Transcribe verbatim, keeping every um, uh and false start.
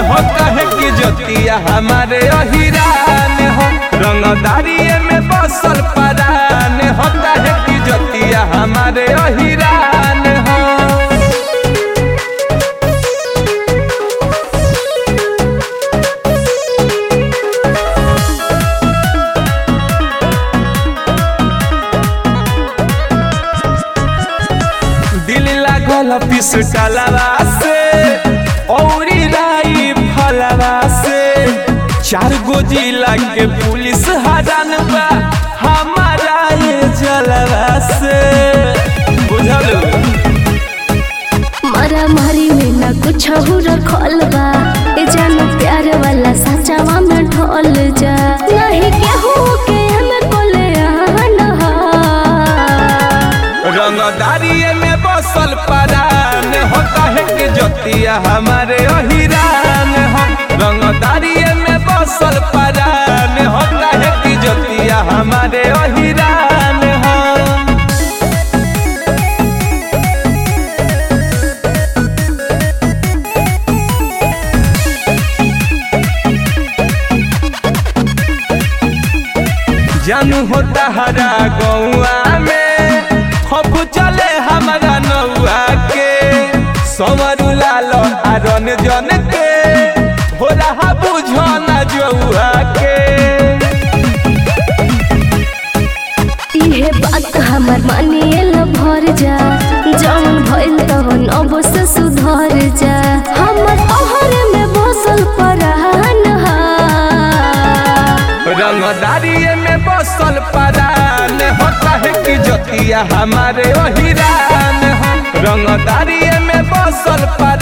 हो कहे कि ज्योतिया हमारे अहिरान हो रंगदारी में बसल परान हो कहे कि ज्योतिया हमारे अहिरान हो। दिल लागल पिस्टलवा से औरी राई फलवा से चार गो जिला के पुलिस हरान बा हमारा ये जलवा से बुझल मारा मारी में ना कुछ हो रखल बा ए जान प्यार वाला सचावा में ढोल जा नहीं केहू के हम कोले आना रंगदारी में बसल परान होता है कि ज्योतिया हमारे अहिरान हो रंगदारी में बसल परान होता है कि ज्योतिया हमारे अहिरान हो। जानू होता हरा गौआ में खप चले हमारा नौआ के संवरू लाल आरन जन के हो रहा बुझना जौआ के इहे बात हमर मानियल भर जा जौन भइल तहन अवश्य सुधर जा हमर अहर में बसल परान हा रंगदारी में बसल परान होता है कि ज्योतिया हमारे अहिरान हो रंगदारी में बसल परान